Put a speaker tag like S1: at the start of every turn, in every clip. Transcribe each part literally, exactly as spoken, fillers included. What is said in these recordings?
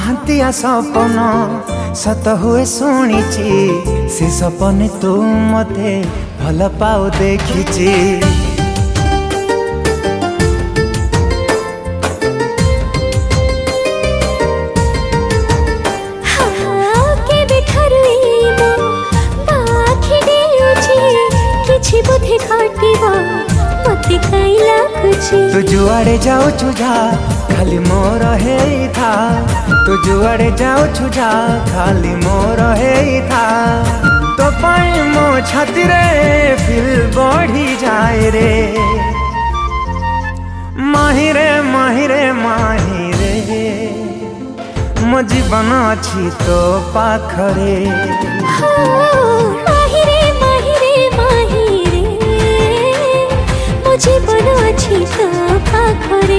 S1: महातिया सपन सत हुए शुणिची से सपने तू मते भल पाओ देखिची। तू जुआड़े जाओ छुझा खाली मोर है था, तू जुआड़े जाओ छुझा खाली मोर है था। तो पाई मो छाती रे फिर बढ़ी जाए रे माही रे माही रे माही रे मो जीवन अच्छी तो पाखरे।
S2: जीवन अच्छी तो पाखरे।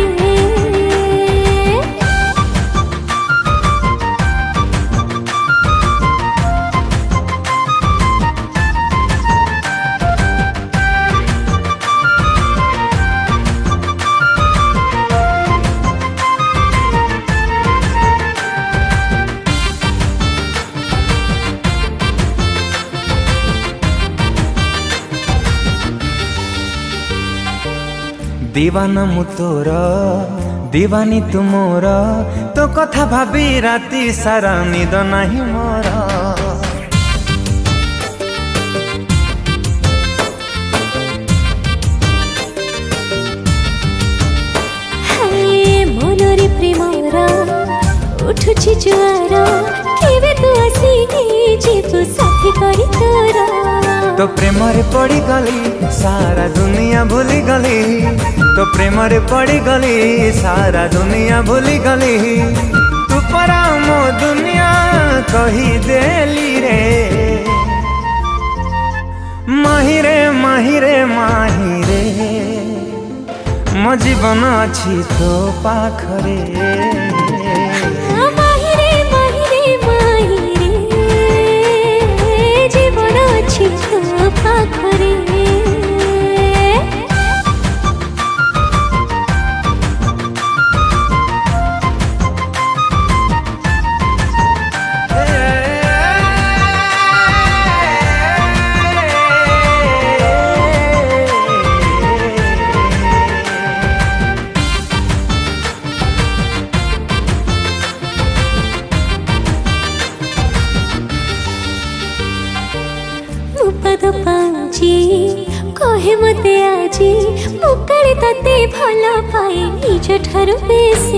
S1: दीवाना मु तोर दीवानी तू मोर, तो कथा भाबी राती सारा निद नहीं मोर।
S2: मनरे प्रेमर उठुछि जुआर केबे तू आसीनी जीवु साथी करी तोर।
S1: तो प्रेम रे पड़ी गली सारा दुनिया भूली गली, तो प्रेम रे पड़ी गली सारा दुनिया भूली गली। तू परा मो दुनिया कही देली रे माही रे माही रे माही रे मो जीवन अच्छी तो पाखरे।
S2: पाखरे कहे मते आजी मुकाले तते भल पाए निज ठारू बेसी।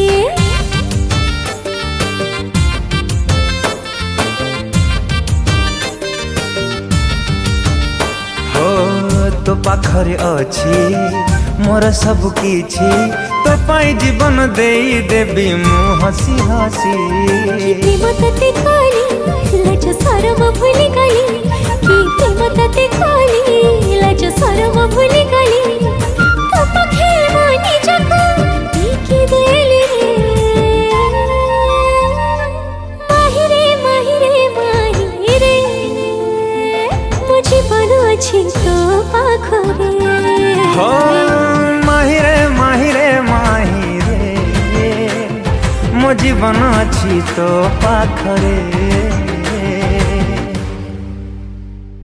S1: हो तो पाखरे अछि मोर सब किछि, तो पाई जीवन देई देबी मु हसी हसी।
S2: प्रेम तते कली लाज शरम भूली गली, कि प्रेम तते कली लाज शरम भूली गली। तो पखे मो निजको देखि देली रे माही रे माही रे माही रे मो जीवन अछि तो पाखरे।
S1: हो माही रे माही रे माही रे मो जीवन अच्छी तो पाखरे।